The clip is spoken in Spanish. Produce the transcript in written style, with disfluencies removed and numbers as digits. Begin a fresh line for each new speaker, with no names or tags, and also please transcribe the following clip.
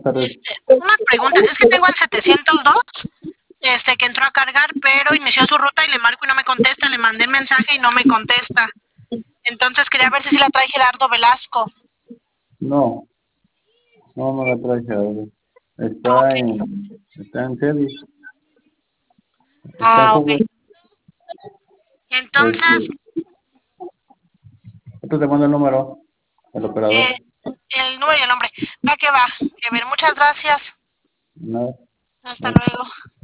tardes.
Una pregunta, es que tengo al 702, que entró a cargar, pero inició su ruta y le marco y no me contesta, le mandé mensaje y no me contesta. Entonces quería ver si sí la trae Gerardo Velasco.
No, no la traje ahora.
Ok.
Está en serie. Está en
Ah, ok.
juego.
Entonces,
Esto te mando el número, el operador.
el número y el nombre. Va que va. A ver, muchas gracias.
No,
Hasta
no.
luego.